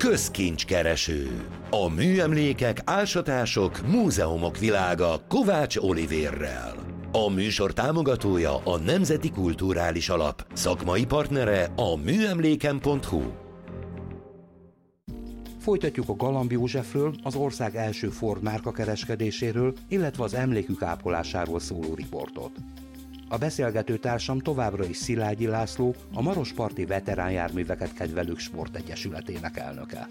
Közkincskereső. A műemlékek, ásatások, múzeumok világa Kovács Olivérrel. A műsor támogatója a Nemzeti Kulturális Alap, szakmai partnere a műemléken.hu. Folytatjuk a Galamb Józsefről, az ország első Ford márka kereskedéséről, illetve az emlékük ápolásáról szóló riportot. A beszélgető társam továbbra is Szilágyi László, a Marosparti Veteránjárműveket Kedvelők Sportegyesületének elnöke.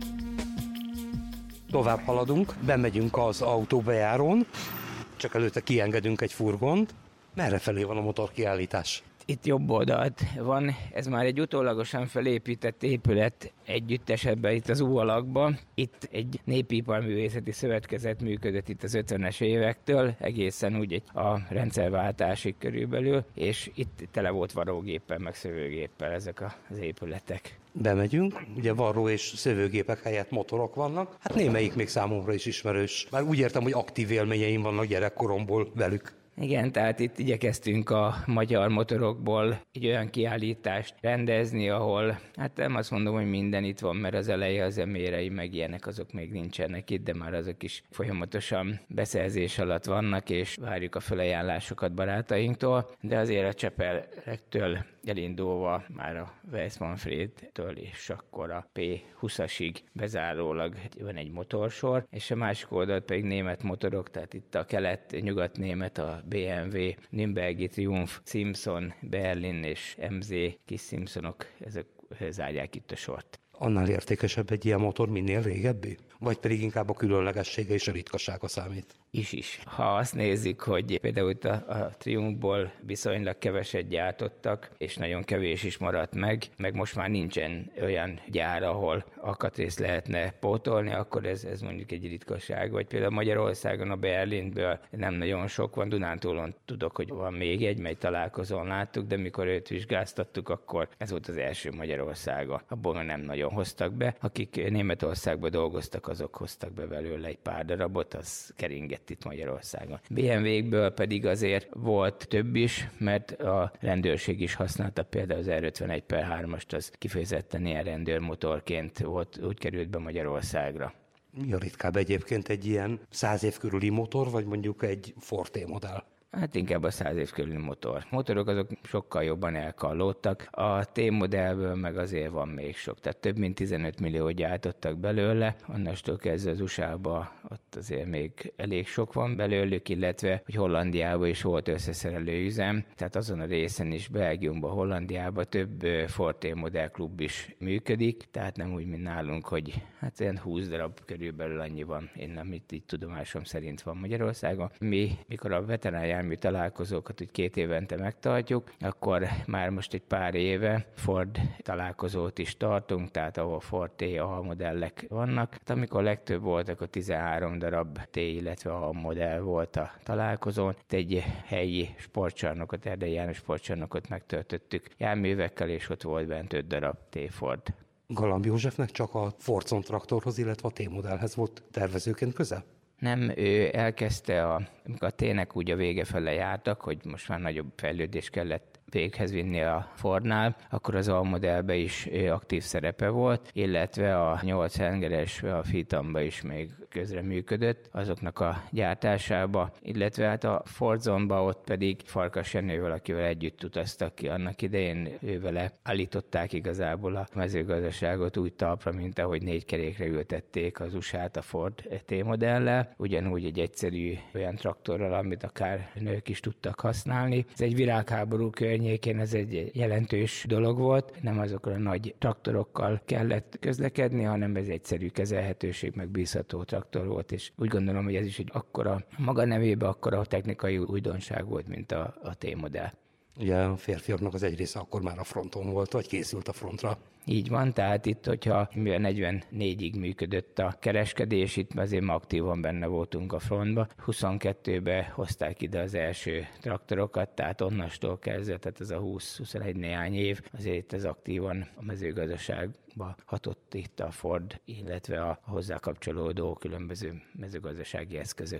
Tovább haladunk, bemegyünk az autóbejárón, csak előtte kiengedünk egy furgont. Merre felé van a motorkiállítás? Itt jobb oldalt van, ez már egy utólagosan felépített épület együttesebben itt az U-alakban. Itt egy népiparművészeti szövetkezet működött itt az 50-es évektől, egészen úgy a rendszerváltásig körülbelül, és itt tele volt varrógéppel, meg szövőgéppel ezek az épületek. Bemegyünk, ugye varró és szövőgépek helyett motorok vannak, hát némelyik még számomra is ismerős. Már úgy értem, hogy aktív élményeim vannak gyerekkoromból velük. Igen, tehát itt igyekeztünk a magyar motorokból egy olyan kiállítást rendezni, ahol, hát nem azt mondom, hogy minden itt van, mert az eleje az emérei, meg ilyenek, azok még nincsenek itt, de már azok is folyamatosan beszerzés alatt vannak, és várjuk a felajánlásokat barátainktól, de azért a Csepelektől elindulva már a Weiss-Manfredtől és akkor a P20-asig bezárólag van egy motorsor, és a másik oldalt pedig német motorok, tehát itt a kelet-nyugat-német, a BMW, Nürnbergi Triumph, Simpson, Berlin és MZ kis Simpsonok, ezek zárják itt a sort. Annál értékesebb egy ilyen motor minél régebbi? Vagy pedig inkább a különlegessége és a ritkasága számít? Is. Ha azt nézik, hogy például itt a Triumphból viszonylag keveset gyártottak, és nagyon kevés is maradt meg most már nincsen olyan gyár, ahol alkatrészt lehetne pótolni, akkor ez mondjuk egy ritkaság. Vagy például Magyarországon a Berlinből nem nagyon sok van, Dunántúlon tudok, hogy van még egy, mely találkozón láttuk, de mikor őt vizsgáztattuk, akkor ez volt az első Magyarországa. Abból nem nagyon hoztak be. Akik Németországban dolgoztak, azok hoztak be belőle egy pár darabot, az keringett itt Magyarországon. BMW-kből pedig azért volt több is, mert a rendőrség is használta, például az R51/3-ast, az kifejezetten ilyen rendőrmotorként volt, úgy került be Magyarországra. Mi a ritkább egyébként, egy ilyen 100 év körüli motor, vagy mondjuk egy Ford T-modell? Hát inkább a 100 év körüli motor. Motorok azok sokkal jobban elkallódtak, a T-modellből meg azért van még sok, tehát több mint 15 millió gyártottak belőle, onnastól kezdve az USA-ba ott azért még elég sok van belőlük, illetve hogy Hollandiában is volt összeszerelő üzem, tehát azon a részen is Belgiumban, Hollandiában több Ford T-modell klub is működik, tehát nem úgy, mint nálunk, hogy hát ilyen 20 darab körülbelül annyi van, én amit így tudomásom szerint van Magyarországon. Mi, mikor a veterán találkozókat úgy 2 évente megtartjuk, akkor már most egy pár éve Ford találkozót is tartunk, tehát ahol Ford T-A modellek vannak. Hát amikor legtöbb voltak, a 13 darab T, illetve A modell volt a találkozón. Egy helyi sportcsarnokot, Erdei János sportcsarnokot megtöltöttük járművekkel, és ott volt bent 5 darab T-Ford. Galamb Józsefnek csak a Fordson traktorhoz, illetve a T-modellhez volt tervezőként köze? Nem, ő elkezdte, amikor a T-nek úgy a vége fele jártak, hogy most már nagyobb fejlődés kellett véghez vinni a Fordnál, akkor az A-modellben is aktív szerepe volt, illetve a 8 hengeresbe, a Phaetonba is még közreműködött azoknak a gyártásába, illetve hát a Fordzonba ott pedig Farkas Jenővel, akivel együtt utaztak ki annak idején, ővele állították igazából a mezőgazdaságot úgy talpra, mint ahogy 4 kerékre ültették az USA-t a Ford T-modellel, ugyanúgy egy egyszerű olyan traktorral, amit akár nők is tudtak használni. Ez egy világháború környékén ez egy jelentős dolog volt, nem azokkal a nagy traktorokkal kellett közlekedni, hanem ez egyszerű kezelhetőség, megbízható traktor volt, és úgy gondolom, hogy ez is egy akkora, maga nevében akkora technikai újdonság volt, mint a T-modell. Ugye a férfiaknak az egy része akkor már a fronton volt, vagy készült a frontra. Így van, tehát itt, hogyha mivel 44-ig működött a kereskedés, itt azért ma aktívan benne voltunk a frontba. 22-ben hozták ide az első traktorokat, tehát onnastól kezdve, tehát ez a 20-21 néhány év, azért ez aktívan a mezőgazdaságba hatott itt a Ford, illetve a hozzá kapcsolódó különböző mezőgazdasági eszközök.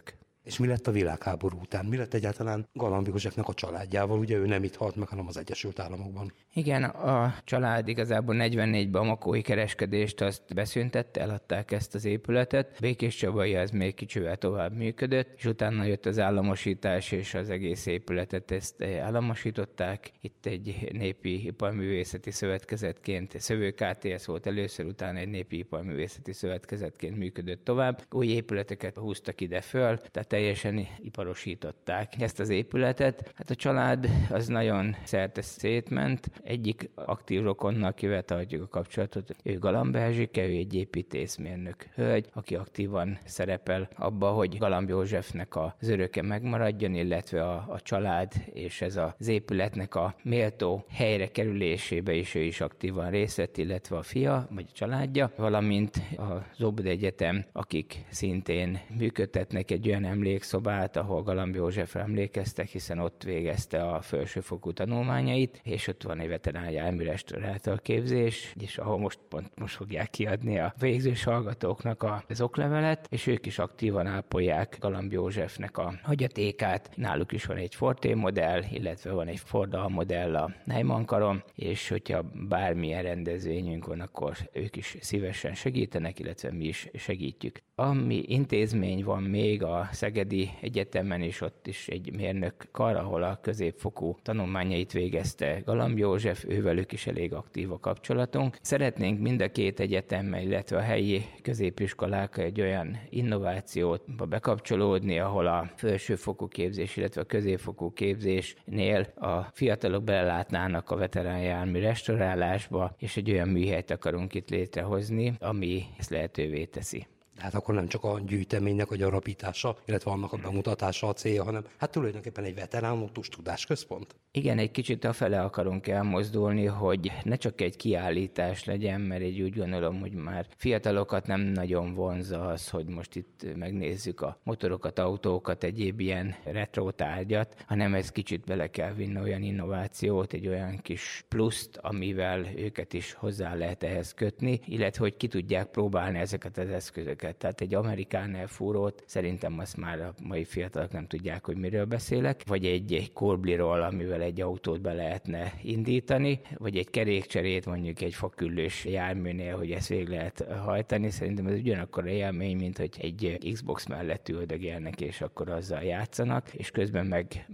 És mi lett a világháború után? Mi lett egyáltalán Galamb Józsefnek a családjával? Ugye ő nem itt halt meg, hanem az Egyesült Államokban. Igen, a család igazából 44-ben a makói kereskedést azt beszüntette, eladták ezt az épületet. Békéscsabai az még kicsivel tovább működött, és utána jött az államosítás, és az egész épületet ezt államosították. Itt egy népi iparművészeti szövetkezetként, Szövő Kft. Volt először, utána egy népi iparművészeti szövetkezetként működött tovább. Új épületeket húztak ide föl, tehát teljesen iparosították ezt az épületet. Hát a család az nagyon szerte szétment. Egyik aktív rokonnal, akivel tartjuk a kapcsolatot, ő Galamb Erzsike, ő egy építészmérnök hölgy, aki aktívan szerepel abba, hogy Galamb Józsefnek az öröke megmaradjon, illetve a család és ez az épületnek a méltó helyre kerülésébe is ő is aktívan részt vett, illetve a fia, vagy a családja, valamint az Óbudai Egyetem, akik szintén működtetnek egy olyan emlékszobát, ahol Galamb Józsefre emlékeztek, hiszen ott végezte a felsőfokú tanulmányait, és ott van egy veterán jármű restaurátor képzés, és ahol most fogják kiadni a végzős hallgatóknak az oklevelet, és ők is aktívan ápolják Galamb Józsefnek a hagyatékát. Náluk is van egy Forte modell, illetve van egy Ford modell a Neumann karon, és hogyha bármilyen rendezvényünk van, akkor ők is szívesen segítenek, illetve mi is segítjük. Ami intézmény van még a Szegedi Egyetemen, és ott is egy mérnök kar, ahol a középfokú tanulmányait végezte Galamb József, ővelük is elég aktív a kapcsolatunk. Szeretnénk mind a két egyetemmel, illetve a helyi középiskolák egy olyan innovációt bekapcsolódni, ahol a felsőfokú képzés, illetve a középfokú képzésnél a fiatalok belelátnának a veterán jármű restaurálásba, és egy olyan műhelyt akarunk itt létrehozni, ami ezt lehetővé teszi. Hát akkor nem csak a gyűjteménynek a gyarapítása, illetve annak a bemutatása a célja, hanem hát tulajdonképpen egy veteránoktus tudásközpont. Igen, egy kicsit afele akarunk elmozdulni, hogy ne csak egy kiállítás legyen, mert így úgy gondolom, hogy már fiatalokat nem nagyon vonzza az, hogy most itt megnézzük a motorokat, autókat, egyéb ilyen retro tárgyat, hanem ez kicsit bele kell vinni olyan innovációt, egy olyan kis pluszt, amivel őket is hozzá lehet ehhez kötni, illetve hogy ki tudják próbálni ezeket az eszközöket. Tehát egy amerikánál fúrót, szerintem azt már a mai fiatalok nem tudják, hogy miről beszélek, vagy egy Corbliról, amivel egy autót be lehetne indítani, vagy egy kerékcserét mondjuk egy faküllős járműnél, hogy ezt végig lehet hajtani. Szerintem ez ugyanakkor élmény, mint hogy egy Xbox mellett üldögélnek, és akkor azzal játszanak, és közben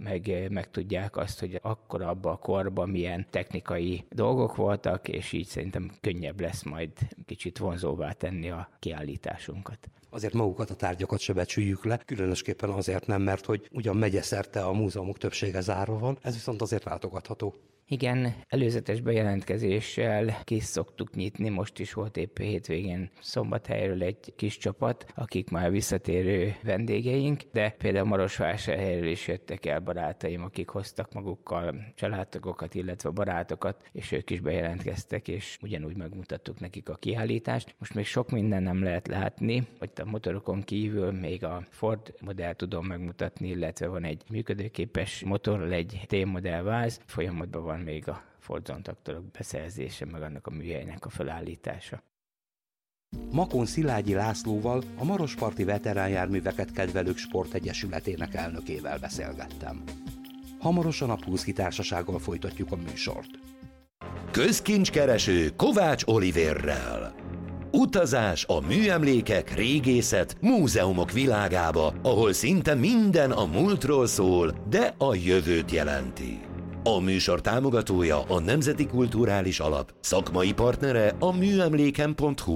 meg tudják azt, hogy akkor abban a korban milyen technikai dolgok voltak, és így szerintem könnyebb lesz majd kicsit vonzóvá tenni a kiállításunk. Azért magukat a tárgyakat se becsüljük le, különösképpen azért nem, mert hogy ugyan megyeszerte a múzeumok többsége zárva van, ez viszont azért látogatható. Igen, előzetes bejelentkezéssel ki szoktuk nyitni, most is volt épp hétvégén Szombathelyről egy kis csapat, akik már visszatérő vendégeink, de például Marosvásárhelyről is jöttek el barátaim, akik hoztak magukkal családtagokat, illetve barátokat, és ők is bejelentkeztek, és ugyanúgy megmutattuk nekik a kiállítást. Most még sok minden nem lehet látni, hogy a motorokon kívül még a Ford modell tudom megmutatni, illetve van egy működőképes motorral egy T-modell váz, folyamatban van még a Ford zontraktorok beszerzése, meg annak a műhelynek a felállítása. Makón Szilágyi Lászlóval, a Marosparti Veteránjárműveket Kedvelők Sportegyesületének elnökével beszélgettem. Hamarosan a Pulszki Társasággal folytatjuk a műsort. Közkincskereső Kovács Olivérrel. Utazás a műemlékek, régészet, múzeumok világába, ahol szinte minden a múltról szól, de a jövőt jelenti. A műsor támogatója a Nemzeti Kulturális Alap, szakmai partnere a műemléken.hu.